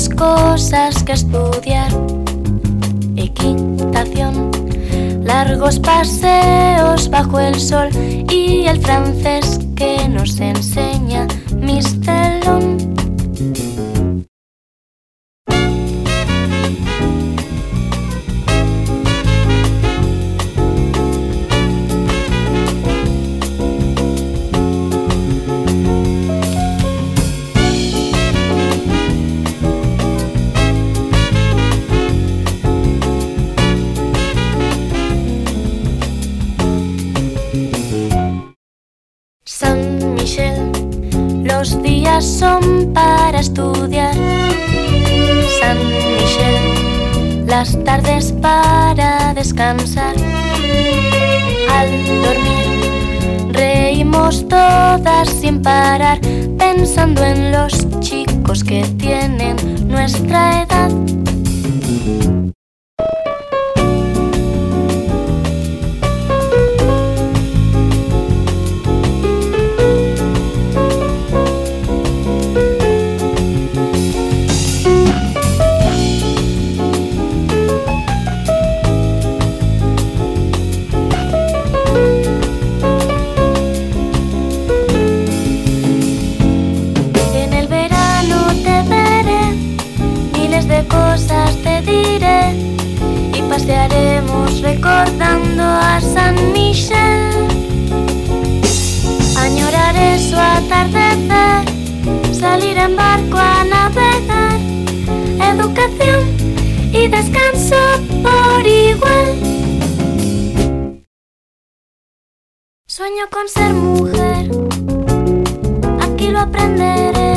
más cosas que estudiar. Equitación, largos paseos bajo el sol y el francés que nos enseña Mistelón. San Michel, los días son para estudiar. San Michel, las tardes para descansar. Al dormir, reímos todas sin parar, pensando en los chicos que tienen nuestra edad. Cosas te diré y pasearemos recordando a San Michel. Añoraré su atardecer, salir en barco a navegar, educación y descanso por igual. Sueño con ser mujer, aquí lo aprenderé.